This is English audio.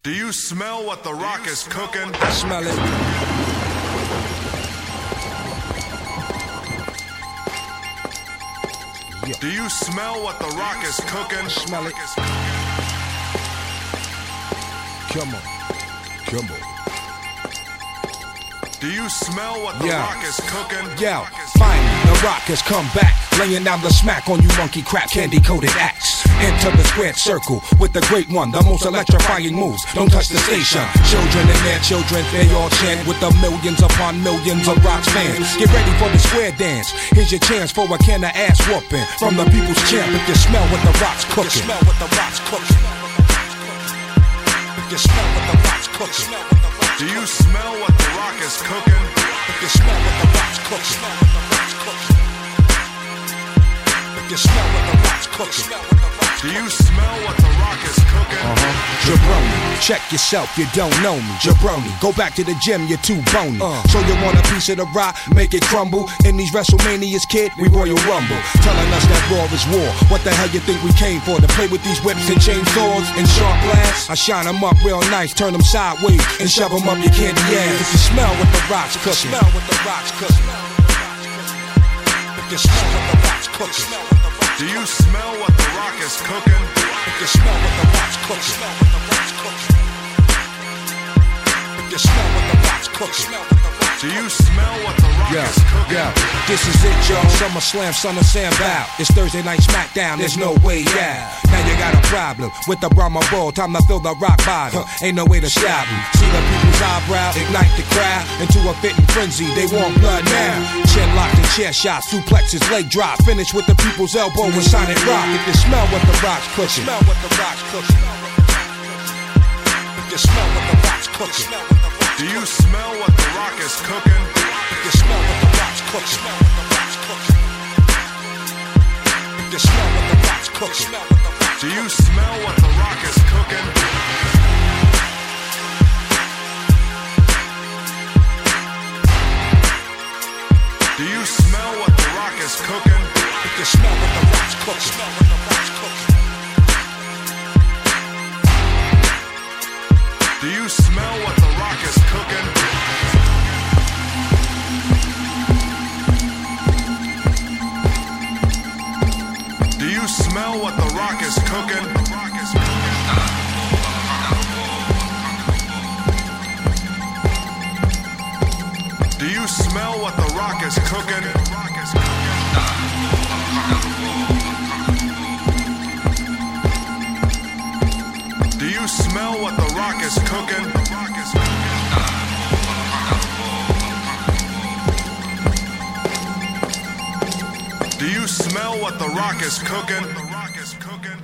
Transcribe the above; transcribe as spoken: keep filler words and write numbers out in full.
Do you smell what the rock is cooking? I smell it. Yeah. Do you smell what the rock is cooking? Smell it. Come on. Come on. Do you smell what the yeah. rock is cooking? Yeah, finally, the rock has come back, laying down the smack on you monkey crap, candy-coated acts. Enter the squared circle with the great one, the most electrifying moves. Don't touch the station. Children and their children, they all chant with the millions upon millions of Rock's fans. Get ready for the square dance. Here's your chance for a can of ass whooping from the people's champ. If you smell what the rock's cooking, you smell what the rock's cooking. If you smell what the rock's cooking. Do you smell what the rock is cooking? If you smell what the rock's cooking. If you smell what the rock's cooking. Do you smell what the rock is cooking? Uh-huh. Jabroni, check yourself, you don't know me. Jabroni, go back to the gym, you're too bony. Uh. So you want a piece of the rock, make it crumble. In these WrestleManias, kid, we Royal Rumble. Telling us that war is war. What the hell you think we came for? To play with these whips and chainsaws and sharp glass? I shine them up real nice, turn them sideways, and shove them up your candy ass. If you smell what the rock's cooking. Smell what the rock's cooking. If you smell what the rock's cooking. Do you smell what the rock is cooking? If you smell what the rock's cooking. If you smell what the rock's cooking. Do you smell what the rock yeah, is cooking? Yeah, this is it, y'all. SummerSlam, Son of Sam Bow. It's Thursday Night SmackDown, there's no way out. Now you got a problem with the Brahma Bull. Time to fill the rock bottom. Ain't no way to stop him. See the people's eyebrow, ignite the crowd into a fitting frenzy. They want blood now. Chin locked and chair shots, suplexes, leg drop. Finish with the people's elbow and Sonic Rock. If you smell what the rock's cooking. Smell what the rock's cooking. If you smell what the rock's cooking. Do you smell what the rock is cooking? If you smell what the rock's cooking. If you smell what the rock's cooking. Do you smell what the rock is cooking? Do you smell what the rock is cooking? If you smell what the rock's cooking. Do you smell what the rock is cooking? Do you smell what the rock is cooking? Do you smell what the rock is cooking? Do you smell what the rock is cooking? Do you smell what the rock is cooking? The rock is cooking.